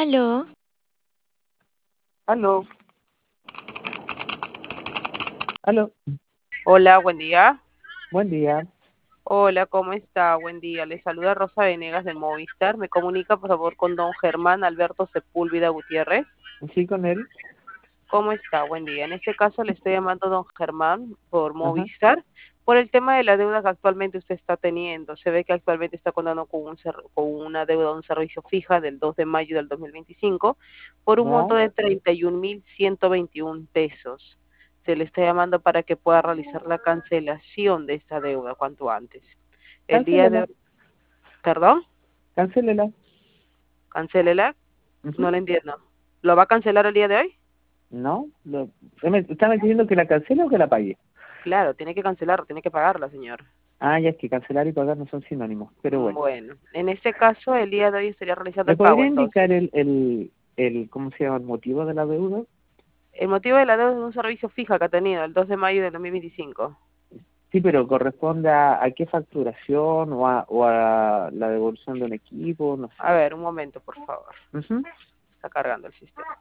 Aló, Aló, aló, Hola, buen día. buen día. Hola, ¿cómo está? Buen día. Le saluda Rosa Venegas de Movistar. Me comunica, por favor, con don Germán Alberto Sepúlveda Gutiérrez. Sí, con él. ¿Cómo está? Buen día. En este caso le estoy llamando don Germán por Ajá. Movistar por el tema de la deuda que actualmente usted está teniendo. Se ve que actualmente está contando con, con una deuda de un servicio fija del 2 de mayo del 2025 por un Ya. monto de 31.121 pesos. Se le está llamando para que pueda realizar la cancelación de esta deuda cuanto antes. El día de Cancélela, hoy, perdón, cancélela. cancélela, Ujú. no le entiendo. ¿Lo va a cancelar el día de hoy? No, ¿están diciendo que la cancele o que la pague? Claro, tiene que cancelarlo, tiene que pagarla, señor. Ah, ya es que cancelar y pagar no son sinónimos, pero bueno. Bueno, en este caso, el día de hoy estaría realizando ¿Me el pago, podría entonces. indicar ¿cómo se llama, el motivo de la deuda? El motivo de la deuda es un servicio fija que ha tenido el 2 de mayo de 2025. Sí, pero corresponde a qué facturación o a la devolución de un equipo, no sé. A ver, un momento, por favor. Ujú. Está cargando el sistema.